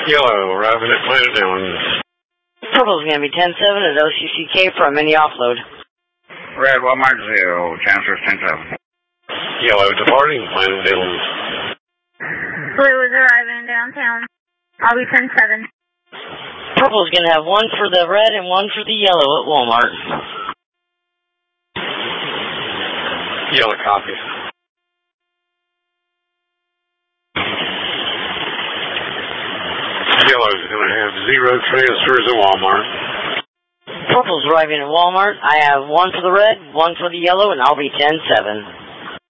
Yellow, arriving at Planet Dillon. Purple's going to be 10-7 at OCCK for a mini offload. Red, Walmart 0, transfers 10-7. Yellow, departing Planet Dillon. Blue is arriving downtown. I'll be 10-7. Purple's going to have one for the red and one for the yellow at Walmart. Yellow, copy. Yellow's going to have 0 transfers at Walmart. Purple's arriving at Walmart. I have one for the red, one for the yellow, and I'll be 10-7.